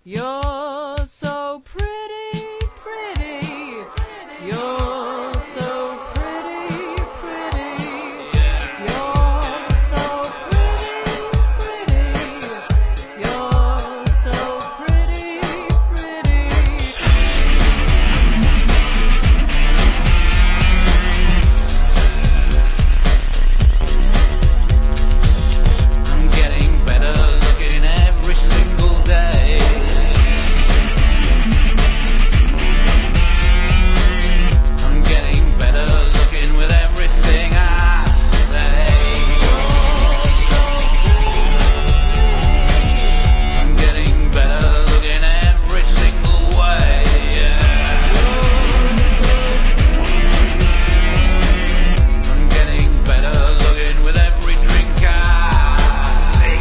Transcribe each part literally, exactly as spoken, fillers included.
You're so pretty, pretty. You're so pretty, pretty. You're so pretty, pretty. You're so pretty, pretty. I'm getting better looking every single day. I'm getting better looking with everything I say. I'm getting better looking every single way. I'm getting better looking with every drink I take.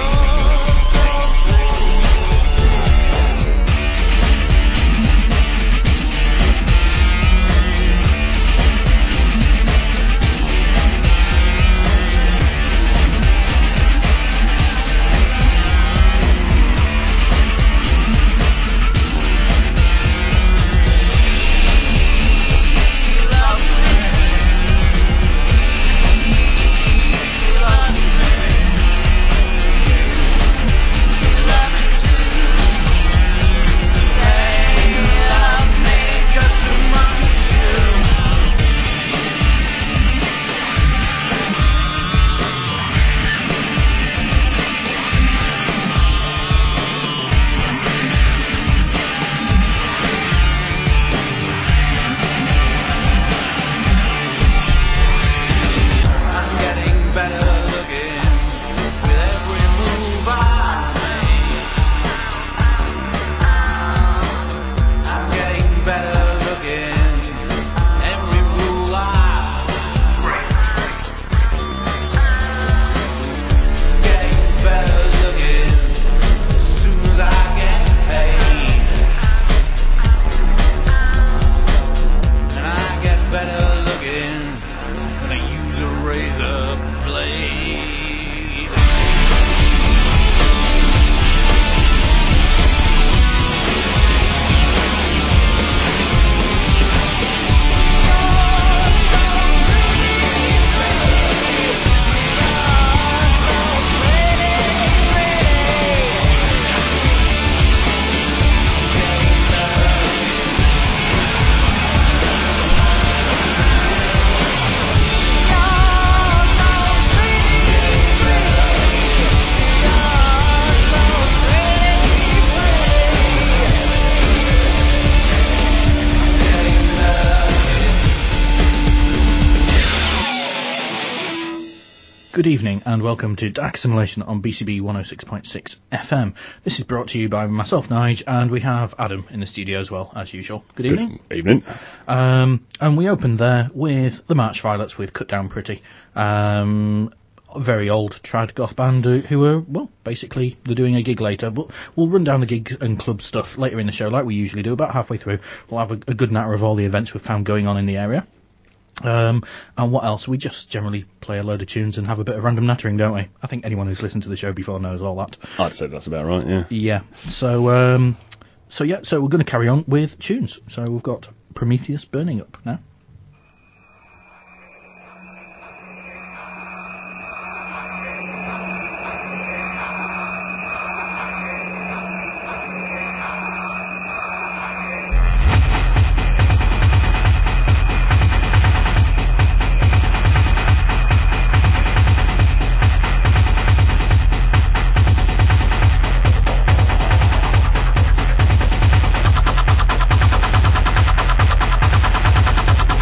I'm getting better looking with every move I make. I'm getting better looking every rule I break. Getting better looking as soon as I get paid. And I get better looking when I use a razor blade. Good evening and welcome to Dark Simulation on B C B one oh six point six F M. This is brought to you by myself, Nige, and we have Adam in the studio as well, as usual. Good evening. Good evening. Um, and we opened there with the March Violets with Cut Down Pretty. Um, a very old trad goth band who, who are, well, basically they're doing a gig later. But we'll run down the gigs and club stuff later in the show like we usually do. About halfway through, we'll have a, a good natter of all the events we've found going on in the area. Um, and what else? We just generally play a load of tunes and have a bit of random nattering, don't we? I think anyone who's listened to the show before knows all that. I'd say that's about right, yeah. Yeah. So, um, so yeah, so we're going to carry on with tunes. So we've got Prometheus Burning Up now. You're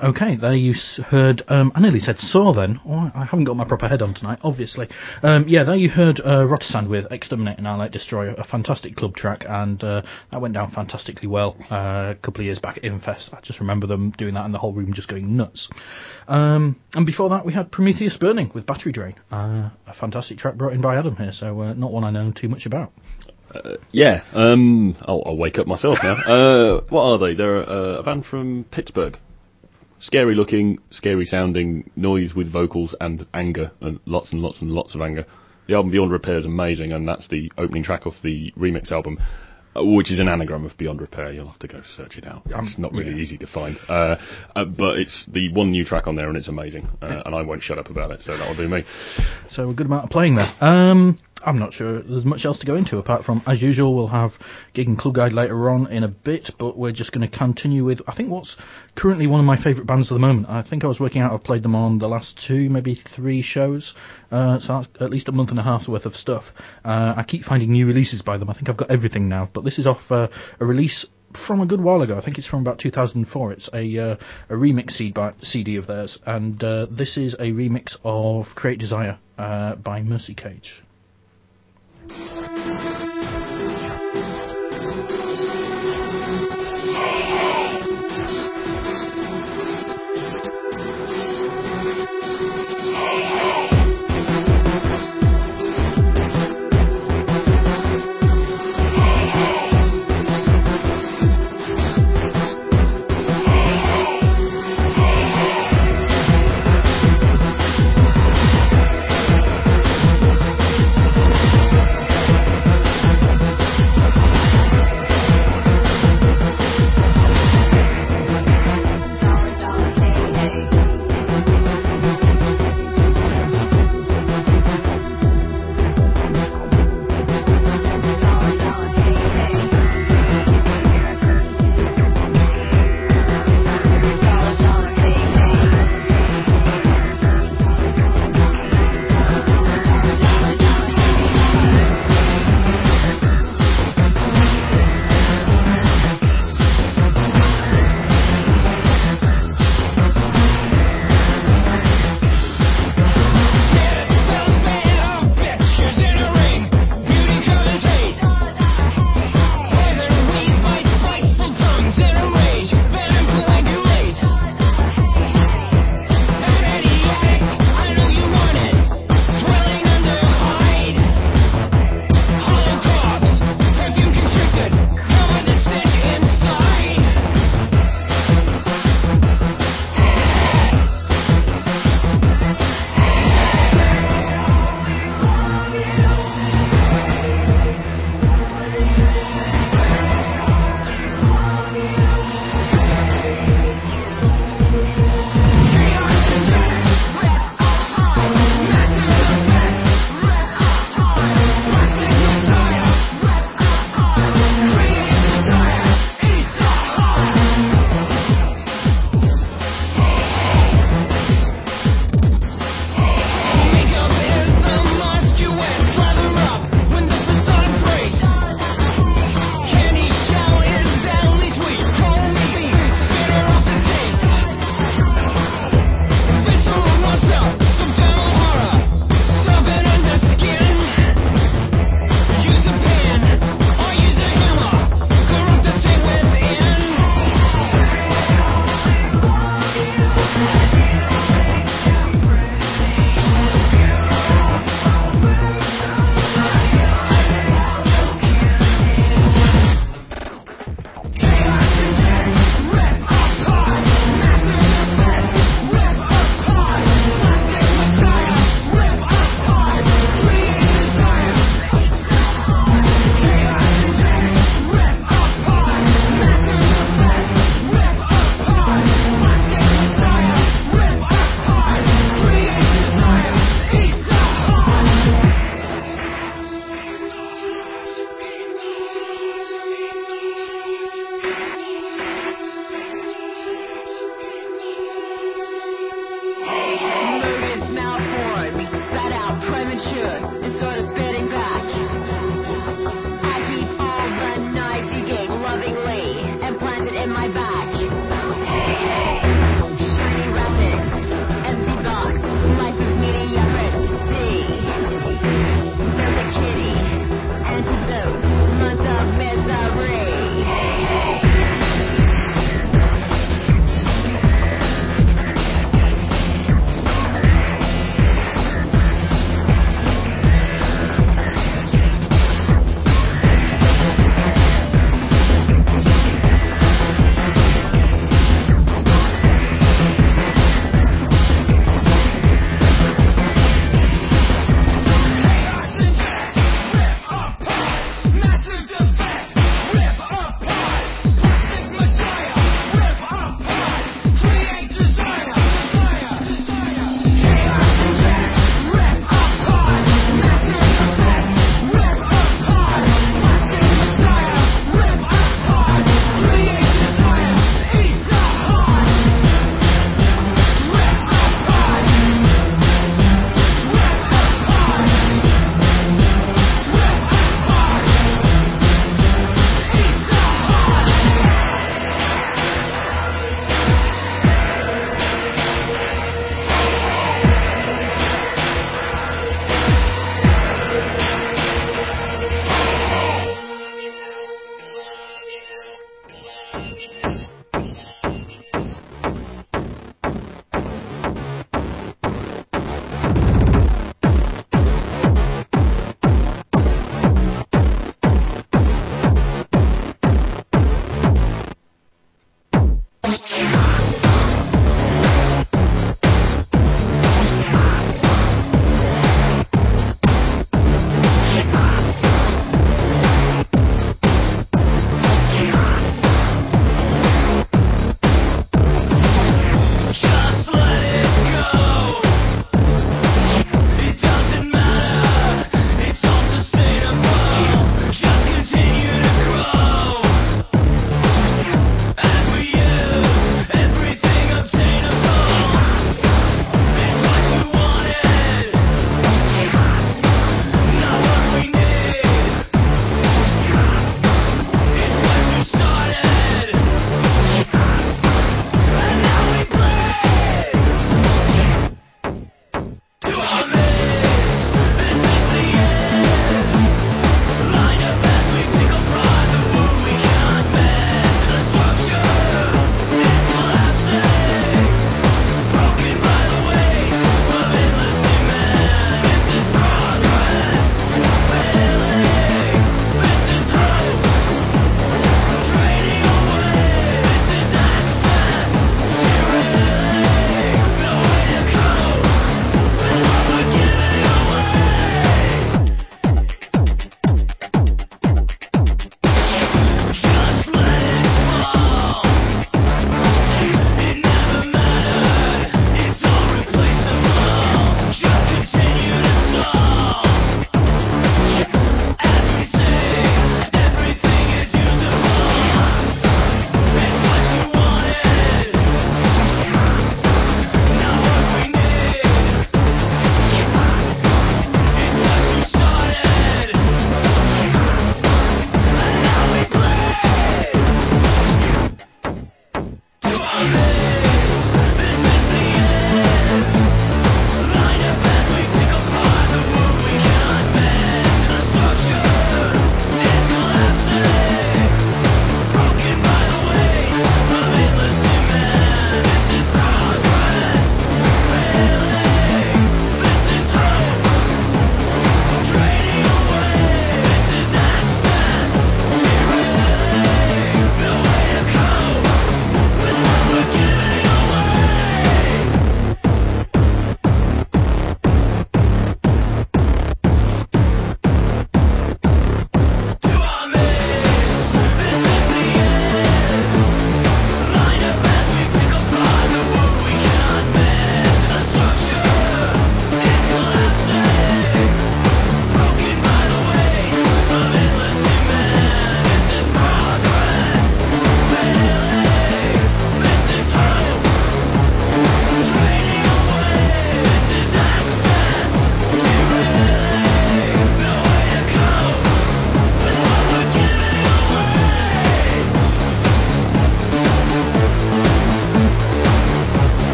Okay, there you s- heard, um, I nearly said Saw then. Oh, I haven't got my proper head on tonight, obviously. Um, yeah, there you heard uh, Rotersand with Exterminate and Annihilate Destroy, a fantastic club track, and uh, that went down fantastically well uh, a couple of years back at Infest. I just remember them doing that and the whole room just going nuts. Um, and before that we had Prometheus Burning with Battery Drain, uh, a fantastic track brought in by Adam here, so uh, not one I know too much about. Uh, yeah, um, I'll, I'll wake up myself now. uh, what are they? They're uh, a band from Pittsburgh. Scary looking, scary sounding, noise with vocals and anger, and lots and lots and lots of anger. The album Beyond Repair is amazing, and that's the opening track of the remix album, uh, which is an anagram of Beyond Repair. You'll have to go search it out. It's um, not really yeah. easy to find. Uh, uh, but it's the one new track on there, and it's amazing. Uh, and I won't shut up about it, so that'll do me. So a good amount of playing there. Um... I'm not sure there's much else to go into apart from, as usual, we'll have Gig and Club Guide later on in a bit, but we're just going to continue with, I think, what's currently one of my favourite bands at the moment. I think I was working out I've played them on the last two, maybe three shows, uh, so that's at least a month and a half's worth of stuff. Uh, I keep finding new releases by them. I think I've got everything now, but this is off uh, a release from a good while ago. I think it's from about two thousand four. It's a uh, a remix C D, by, C D of theirs, and uh, this is a remix of Create Desire uh, by Mercy Cage.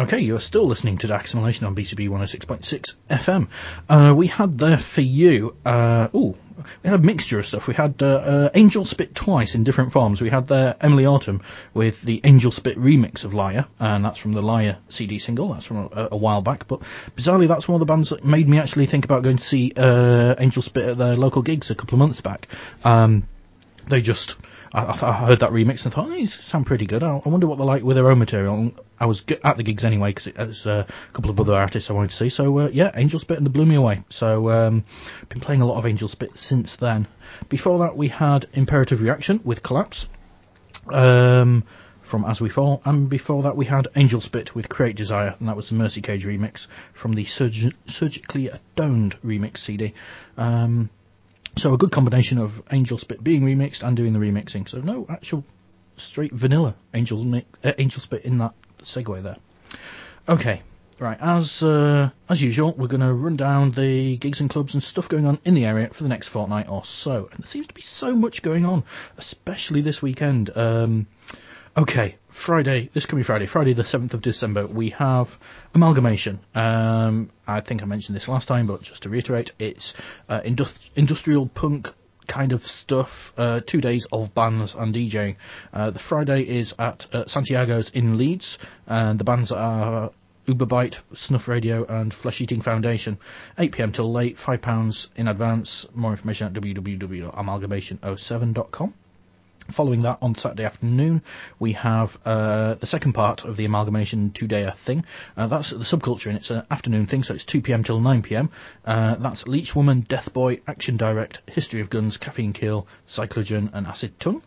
Okay, you're still listening to Dark Assimilation on B C B one oh six point six F M. Uh, we had there for you, uh, ooh, we had a mixture of stuff. We had uh, uh, Angel Spit twice in different forms. We had there Emily Autumn with the Angel Spit remix of Liar, and that's from the Liar C D single. That's from a, a while back, but bizarrely that's one of the bands that made me actually think about going to see uh, Angel Spit at their local gigs a couple of months back. Um, they just... I, I heard that remix and thought, oh, these sound pretty good. I, I wonder what they're like with their own material. I was g- at the gigs anyway because it was uh, a couple of other artists I wanted to see. So, uh, yeah, Angel Spit and they blew me away. So, um, been playing a lot of Angel Spit since then. Before that, we had Imperative Reaction with Collapse um, from As We Fall. And before that, we had Angel Spit with Create Desire. And that was the Mercy Cage remix from the Surg- Surgically Atoned remix C D. Um... So a good combination of Angel Spit being remixed and doing the remixing. So no actual straight vanilla Angel, mi- uh, Angel Spit in that segue there. Okay, right, as uh, as usual, we're going to run down the gigs and clubs and stuff going on in the area for the next fortnight or so. And there seems to be so much going on, especially this weekend. Um, okay, Friday, this coming Friday, Friday the seventh of December, we have Amalgamation. Um, I think I mentioned this last time, but just to reiterate, it's uh, indust- industrial punk kind of stuff, uh, two days of bands and DJing. Uh, the Friday is at uh, Santiago's in Leeds, and the bands are Uberbite, Snuff Radio and Flesh Eating Foundation. eight p.m. till late, five pounds in advance. More information at w w w dot amalgamation oh seven dot com. Following that, on Saturday afternoon, we have uh, the second part of the Amalgamation two-dayer thing. Uh, that's the Subculture, and it's an afternoon thing, so it's two p.m. till nine p.m. Uh, that's Leech Woman, Death Boy, Action Direct, History of Guns, Caffeine Kill, Cyclogen, and Acid Tongue.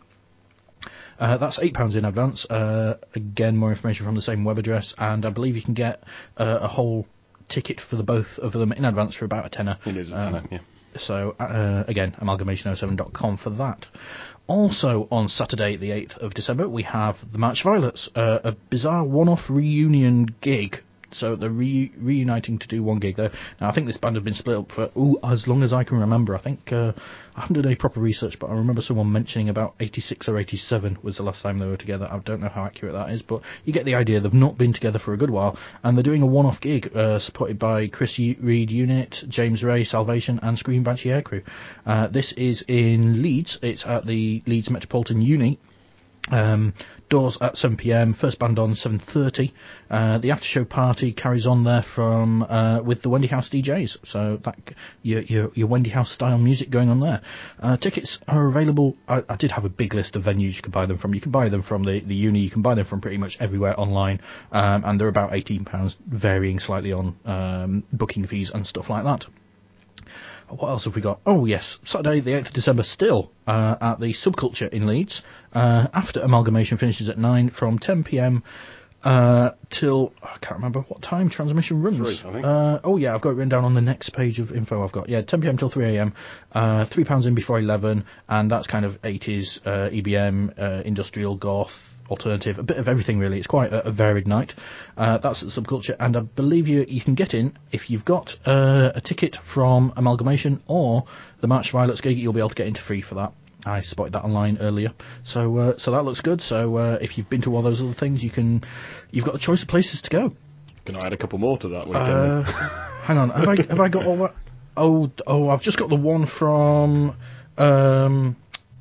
Uh, that's eight pounds in advance. Uh, again, more information from the same web address, and I believe you can get uh, a whole ticket for the both of them in advance for about a tenner. It is a tenner, um, yeah. So, uh, again, amalgamation oh seven dot com for that. Also, on Saturday, the eighth of December, we have the March Violets, uh, a bizarre one-off reunion gig. So they're re- reuniting to do one gig there. Now, I think this band have been split up for ooh, as long as I can remember. I think uh, I haven't done any proper research, but I remember someone mentioning about eighty-six or eighty-seven was the last time they were together. I don't know how accurate that is, but you get the idea. They've not been together for a good while, and they're doing a one-off gig uh, supported by Chris Reed Unit, James Ray, Salvation, and Scream Banshee Aircrew. Uh, this is in Leeds. It's at the Leeds Metropolitan Uni. Um, doors at seven p.m, first band on seven thirty. Uh, the after show party carries on there from uh, with the Wendy House D Js. So that your your, your Wendy House style music going on there. Uh, tickets are available. I, I did have a big list of venues you could buy them from. You can buy them from the, the uni. You can buy them from pretty much everywhere online. Um, and they're about eighteen pounds, varying slightly on um, booking fees and stuff like that. What else have we got? Oh, yes. Saturday, the eighth of December, still uh, at the Subculture in Leeds. Uh, after Amalgamation finishes at nine from ten p.m. Uh, till, I can't remember what time transmission runs. Three, I think. Uh, oh, yeah, I've got it written down on the next page of info I've got. Yeah, ten p.m. till three a.m. Uh, three pounds in before eleven, and that's kind of eighties, uh, E B M, uh, industrial, goth, alternative, a bit of everything really. It's quite a, a varied night. Uh, that's at the Subculture, and I believe you you can get in if you've got uh, a ticket from Amalgamation or the March Violets gig. You'll be able to get into free for that. I spotted that online earlier, so uh, so that looks good. So uh, if you've been to all those other things, you can you've got a choice of places to go. Can I add a couple more to that weekend? Uh, hang on, have I have I got all that? Oh oh, I've just got the one from. Um,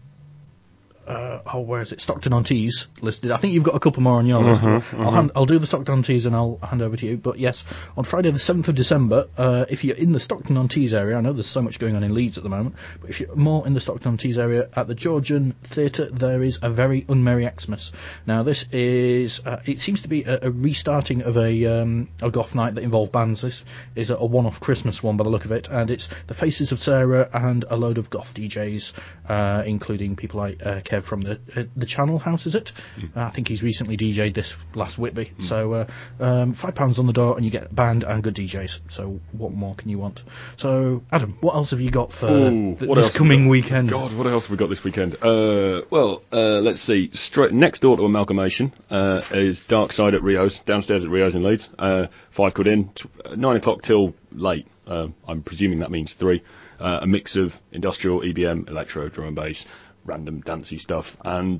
Uh, oh, where is it? Stockton-on-Tees listed. I think you've got a couple more on your list. Mm-hmm, I'll, mm-hmm. hand, I'll do the Stockton-on-Tees and I'll hand over to you. But yes, on Friday the seventh of December, uh, if you're in the Stockton-on-Tees area, I know there's so much going on in Leeds at the moment, but if you're more in the Stockton-on-Tees area, at the Georgian Theatre, there is a very unmerry Xmas. Now, this is, uh, it seems to be a, a restarting of a, um, a goth night that involved bands. This is a, a one-off Christmas one by the look of it, and it's the Faces of Sarah and a load of goth D Js, uh, including people like uh, Kev from the uh, the Channel House, is it? Mm. Uh, I think he's recently D J'd this last Whitby. Mm. So uh, um, five pounds on the door, and you get a band and good D Js. So what more can you want? So Adam, what else have you got for Ooh, th- what this else coming we weekend? God, what else have we got this weekend? Uh, well, uh, let's see. Straight next door to Amalgamation uh, is Dark Side at Rio's, downstairs at Rio's in Leeds. Uh, five quid in, t- nine o'clock till late. Uh, I'm presuming that means three. Uh, a mix of industrial, E B M, electro, drum and bass, random dancey stuff, and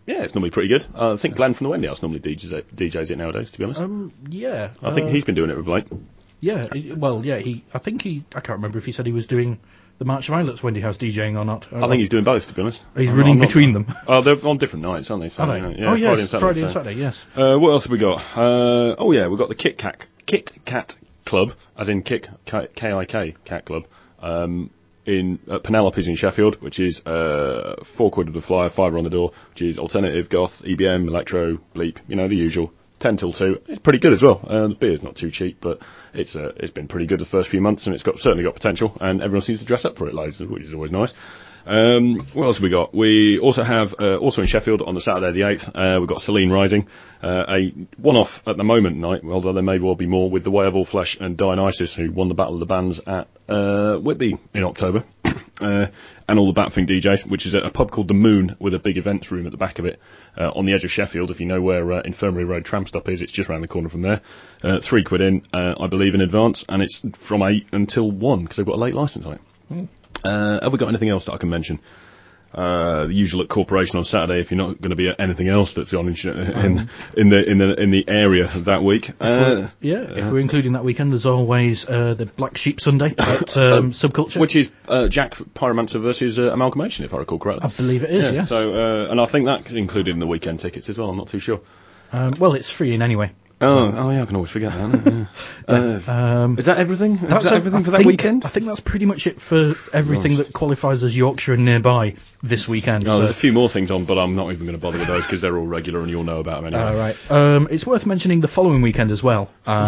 Yeah, it's normally pretty good. Uh, I think Glenn from the Wendy House normally D Js it, D Js it nowadays, to be honest. Um, yeah. I think uh, he's been doing it of late. Yeah, he- well, yeah, he. I think he. I can't remember if he said he was doing the March of Violets Wendy House DJing or not. I think he's doing both, to be honest. He's I'm running not- I'm not- between them. Oh, they're on different nights, aren't they? So, Are they? you know, yeah, oh, yes, Friday and Saturday. Friday and so. Saturday, yes. Uh, what else have we got? Uh, oh yeah, we've got the Kit Kat Kit Kat Club, as in Kit K I K Cat Club, um, in uh, Penelope's in Sheffield, which is uh, four quid of the flyer, fiver on the door, which is alternative, goth, E B M, electro, bleep, you know the usual. Ten till two. It's pretty good as well. Uh, the beer's not too cheap, but it's uh, it's been pretty good the first few months, and it's got certainly got potential, and everyone seems to dress up for it loads, which is always nice. Um, what else have we got? We also have, uh, also in Sheffield on the Saturday the eighth, uh, we've got Celine Rising, uh, a one-off at the moment night, although there may well be more, with The Way of All Flesh and Dionysus, who won the Battle of the Bands at uh, Whitby in October, uh, and all the Batfink D Js, which is at a pub called The Moon, with a big events room at the back of it, uh, on the edge of Sheffield. If you know where uh, Infirmary Road tram stop is, it's just round the corner from there. Uh, three quid in, uh, I believe, in advance, and it's from eight until one, because they've got a late licence on it. Mm. Uh, have we got anything else that I can mention? Uh, the usual at Corporation on Saturday. If you're not going to be at anything else that's on in in, in the in the in the area that week. Uh, yeah, if we're including that weekend, there's always uh, the Black Sheep Sunday at um, Subculture, which is uh, Jack Pyromancer versus uh, Amalgamation, if I recall correctly. I believe it is. Yeah. yeah. So, uh, and I think that's included in the weekend tickets as well. I'm not too sure. Um, well, it's free in anyway. Oh, so. oh yeah, I can always forget that. Yeah. yeah. Uh, um, is that everything? That's is that a, everything I for that think, weekend? I think that's pretty much it for everything Right. that qualifies as Yorkshire and nearby this weekend. Oh, so. there's a few more things on, but I'm not even going to bother with those because they're all regular and you'll know about them anyway. All right. Um, it's worth mentioning the following weekend as well,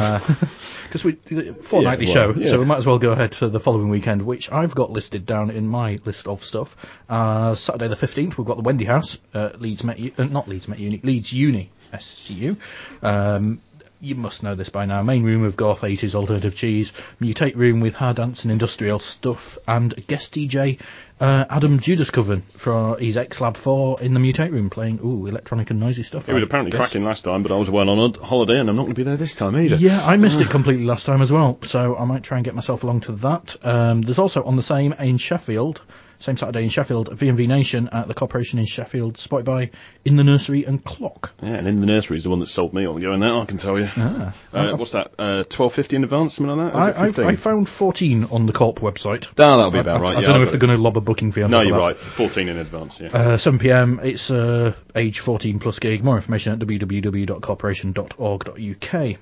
because we fortnightly Yeah, show, well, yeah. so we might as well go ahead for the following weekend, which I've got listed down in my list of stuff. Uh, Saturday the fifteenth, we've got the Wendy House, uh, Leeds Met, U- uh, not Leeds Met Uni, Leeds Uni, S C U. Um, you must know this by now. Main room with Goth, eighties, alternative cheese. Mutate room with hard dance and industrial stuff. And guest D J uh, Adam Judas Coven for his X Lab four in the Mutate room playing, ooh, electronic and noisy stuff. It was I apparently guess. cracking last time, but I was away on a holiday and I'm not going to be there this time either. Yeah, I missed it completely last time as well, so I might try and get myself along to that. Um, there's also on the same in Sheffield, same Saturday in Sheffield, V M V Nation at the Corporation in Sheffield, spotted by In the Nursery and Clock. Yeah, and In the Nursery is the one that sold me on going there, I can tell you. Ah. Uh, what's that, uh, twelve fifty in advance, something like that? Or is it I, I, fifteen? I found fourteen on the Corp website. Ah, that'll be about I, right, I, I yeah. don't know I've if got they're it. going to lob a booking fee on No, top of you're that. right, fourteen in advance, yeah. Uh, seven p.m. It's uh, age fourteen plus gig. More information at w w w dot corporation dot org dot u k.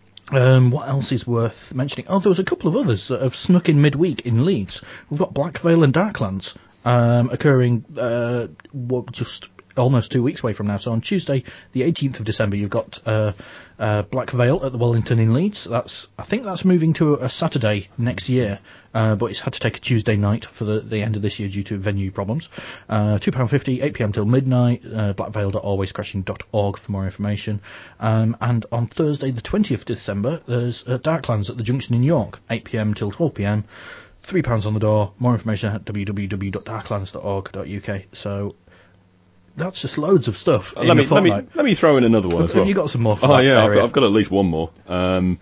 Um, what else is worth mentioning? Oh, there was a couple of others that have snuck in midweek in Leeds. We've got Black Veil and Darklands um, occurring uh, what, just almost two weeks away from now. So on Tuesday, the eighteenth of December, you've got uh, uh, Black Veil at the Wellington in Leeds. That's I think that's moving to a, a Saturday next year, uh, but it's had to take a Tuesday night for the, the end of this year due to venue problems. Uh, two pounds fifty, eight p.m. till midnight, uh, blackveil dot always crashing dot org for more information. Um, and on Thursday, the twentieth of December, there's uh, Darklands at the Junction in York, eight p.m. till twelve p.m. three pounds on the door. More information at w w w dot darklands dot org dot u k. So that's just loads of stuff. Uh, in let, a me, let me fortnight. let me throw in another one Have as well. you got some more for Oh that yeah, I've area? got, I've got at least one more. Um,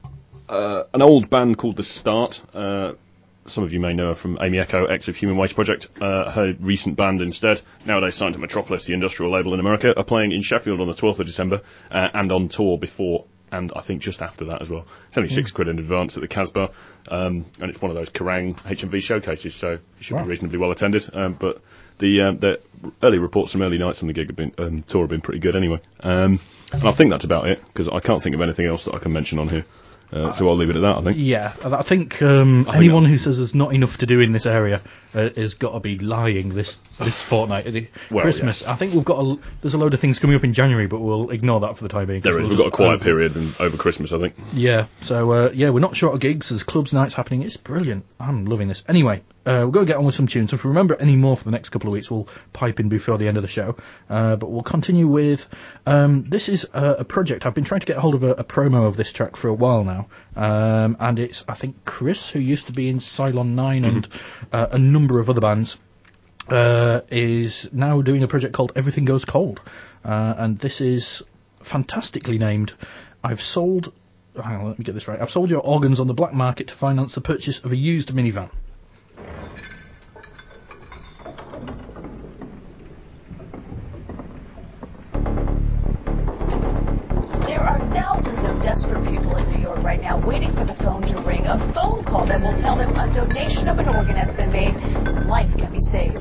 uh, an old band called The Start. Uh, some of you may know her from Amy Echo, ex of Human Waste Project. Uh, her recent band instead, nowadays signed to Metropolis, the industrial label in America, are playing in Sheffield on the twelfth of December uh, and on tour before and I think just after that as well. It's only six quid in advance at the Casbah, um, and it's one of those Kerrang H M V showcases, so it should Wow. be reasonably well attended. Um, but the um, the early reports from early nights on the gig have been um, tour have been pretty good anyway. Um, and I think that's about it because I can't think of anything else that I can mention on here. Uh, so I'll leave it at that, I think. Yeah, I think um, I think anyone I'll- who says there's not enough to do in this area uh, has got to be lying this this fortnight. The Well, Christmas. yes. I think we've got a, there's a load of things coming up in January, but we'll ignore that for the time being. 'cause There is. we'll We've got a just quiet over- period and over Christmas, I think. Yeah, so uh, yeah, we're not short of gigs. There's clubs nights happening. It's brilliant. I'm loving this. Anyway, uh, we'll go get on with some tunes. If we remember any more for the next couple of weeks, we'll pipe in before the end of the show. Uh, but we'll continue with um, this is a, a project. I've been trying to get hold of a, a promo of this track for a while now, um, and it's I think Chris, who used to be in Cylon nine and uh, a number of other bands. Uh, is now doing a project called Everything Goes Cold, uh, and this is fantastically named. I've sold. Hang on, let me get this right. I've sold your organs on the black market to finance the purchase of a used minivan. invention of an organ has been made, life can be saved.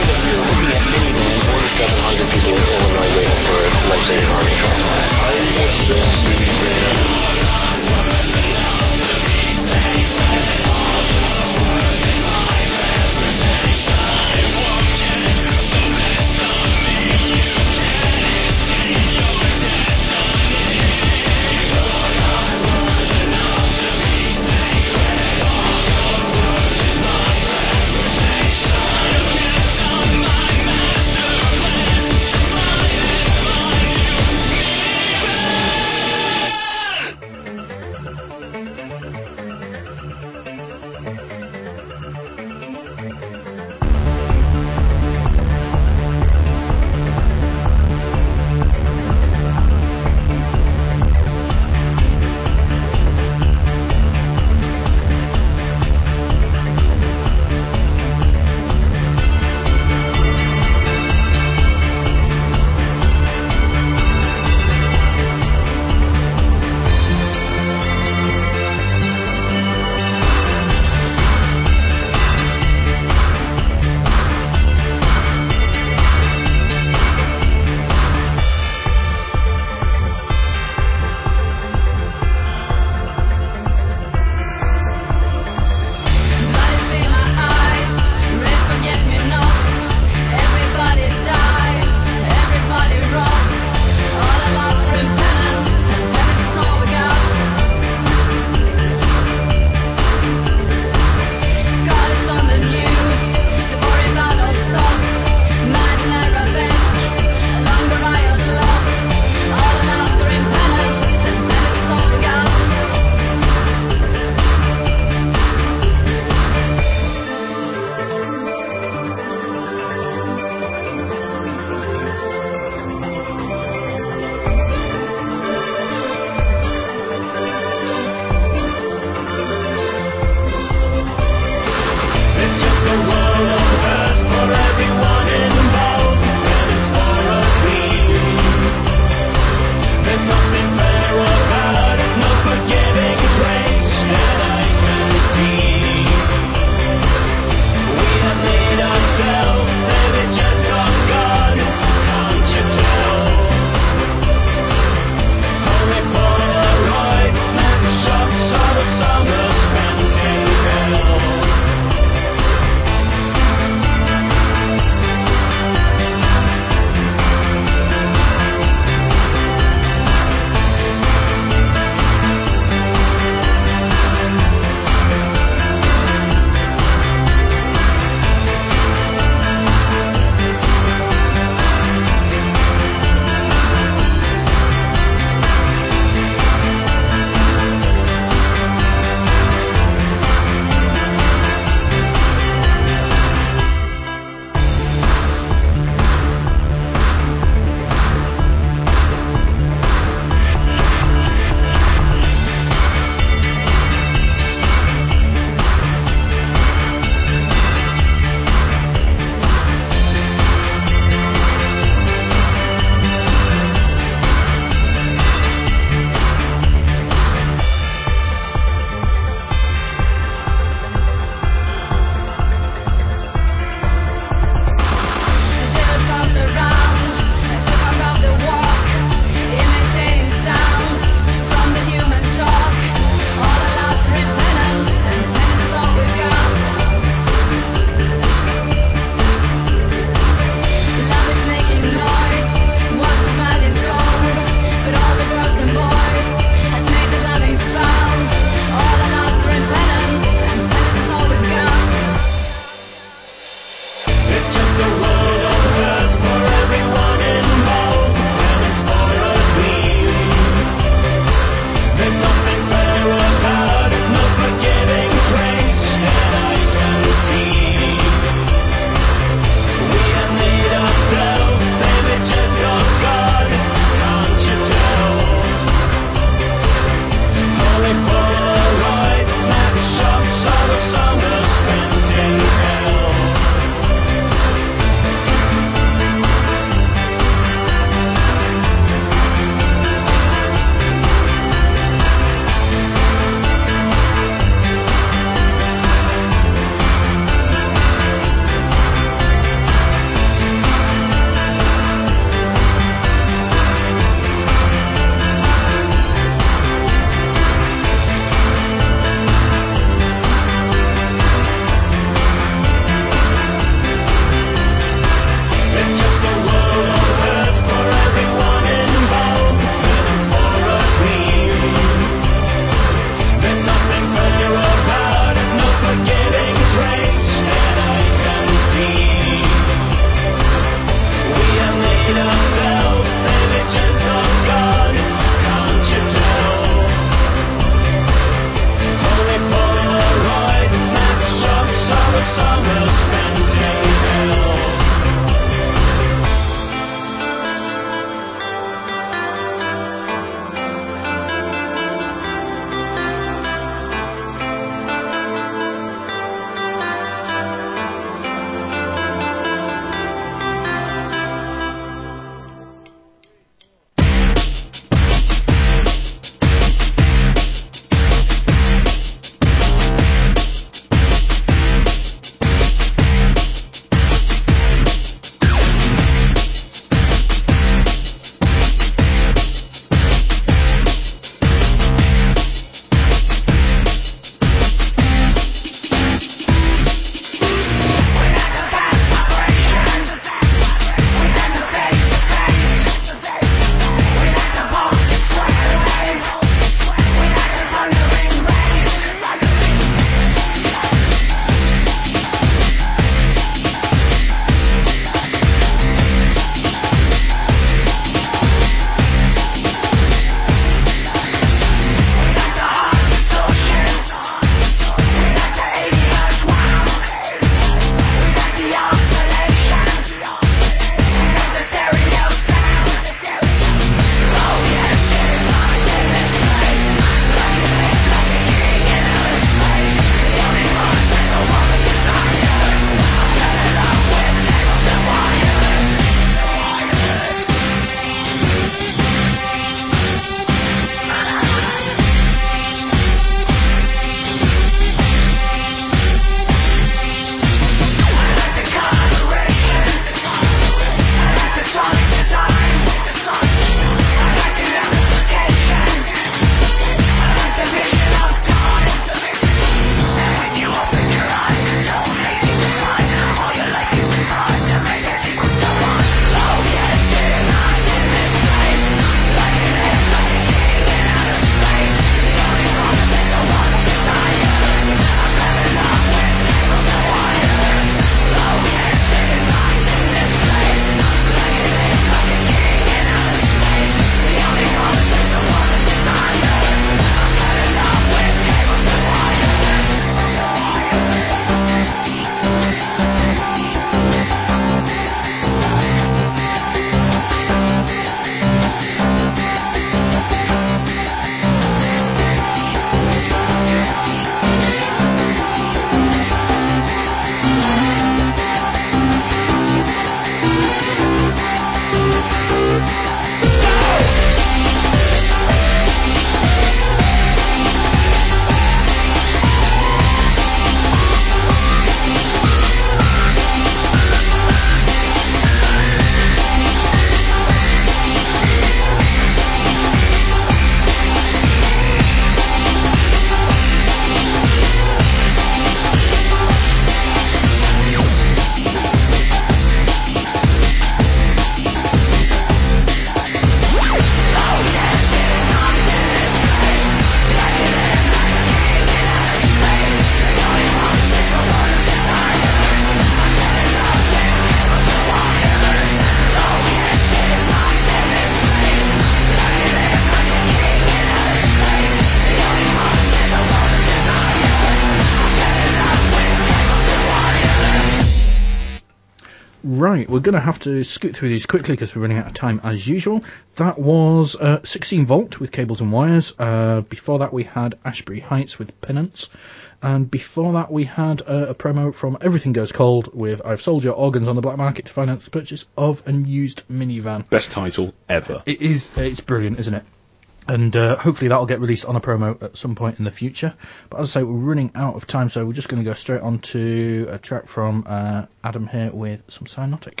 Right, we're going to have to scoot through these quickly because we're running out of time as usual. That was uh, sixteen volt with Cables and Wires. Uh, before that we had Ashbury Heights with Penance. And before that we had uh, a promo from Everything Goes Cold with I've sold your organs on the black market to finance the purchase of a used minivan. Best title ever. It is, it's brilliant, isn't it? And uh, hopefully that'll get released on a promo at some point in the future. But as I say, we're running out of time, so we're just going to go straight on to a track from uh, Adam here with some Cyanotic.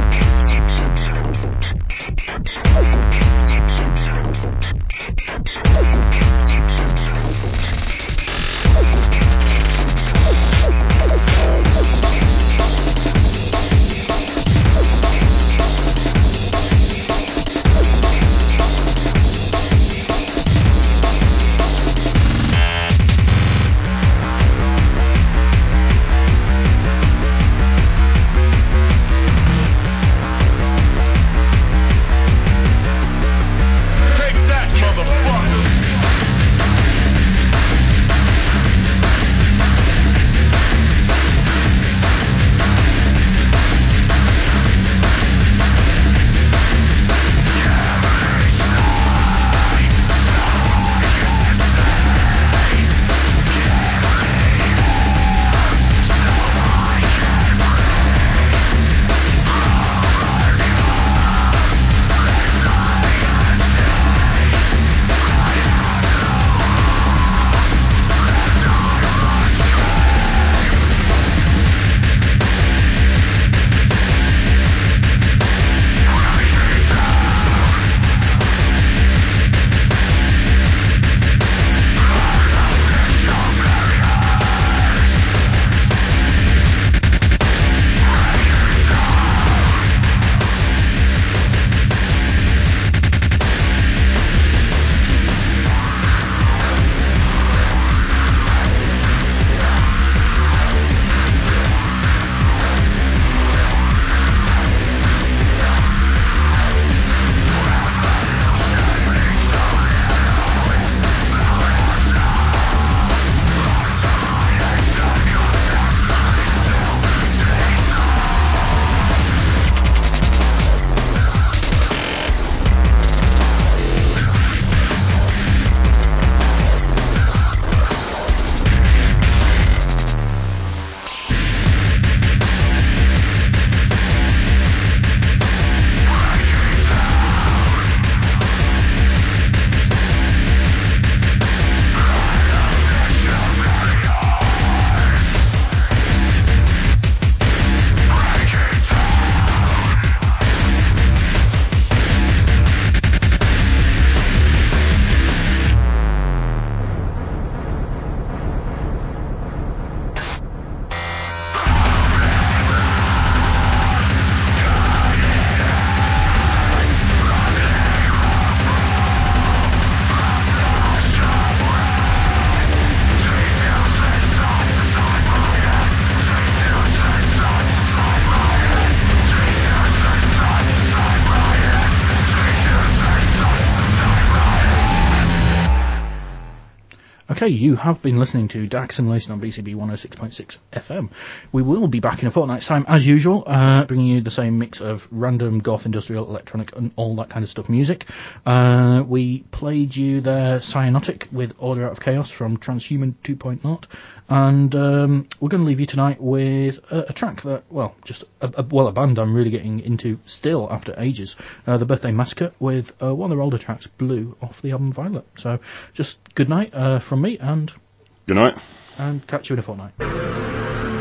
Okay, you have been listening to Dark Simulation on B C B one oh six point six F M. We will be back in a fortnight's time, as usual, uh, bringing you the same mix of random goth, industrial, electronic, and all that kind of stuff music. Uh, we played you there Cyanotic with Order Out of Chaos from Transhuman two point oh, and um, we're going to leave you tonight with a, a track that, well, just a, a, well, a band I'm really getting into still after ages. Uh, the Birthday Massacre with uh, one of their older tracks, Blue, off the album Violet. So, just good night uh, from me, and good night, and catch you in a fortnight.